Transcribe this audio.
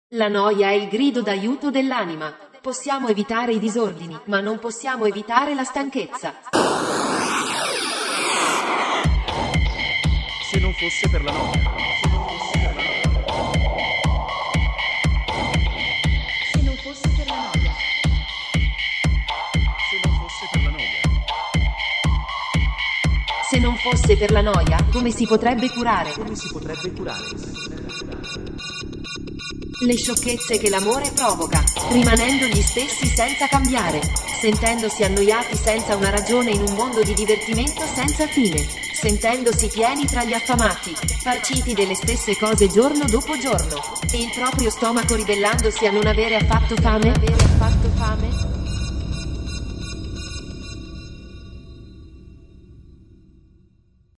La noia è il grido d'aiuto dell'anima. Possiamo evitare i disordini, ma non possiamo evitare la stanchezza. Se non fosse per la noia. Se non fosse per la noia. Se non fosse per la noia. Se non fosse per la noia, come si potrebbe curare? Come si potrebbe curare? Le sciocchezze che l'amore provoca, rimanendo gli stessi senza cambiare, sentendosi annoiati senza una ragione in un mondo di divertimento senza fine, sentendosi pieni tra gli affamati, farciti delle stesse cose giorno dopo giorno, e il proprio stomaco ribellandosi a non avere affatto fame.